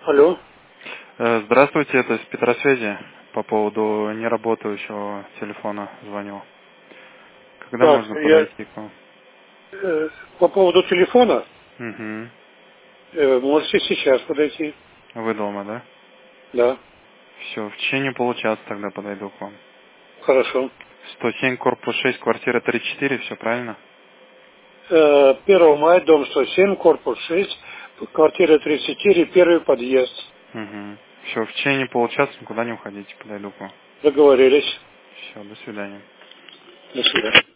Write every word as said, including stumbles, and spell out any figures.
Алло. Э, Здравствуйте, это с Петросвязи. По поводу неработающего телефона звонил. Когда Так, можно я подойти к вам? э, по поводу телефона, Угу. э, можете сейчас подойти. Вы дома, да? Да, Все, в течение получаса тогда подойду к вам. хорошо. сто семь, корпус шесть, квартира тридцать четыре, все правильно? Э, первого мая, дом сто семь, корпус шесть, квартира тридцать четыре, первый подъезд. Угу. Все, в течение получаса никуда не уходите, подойду к вам. Договорились. Все, до свидания. До свидания.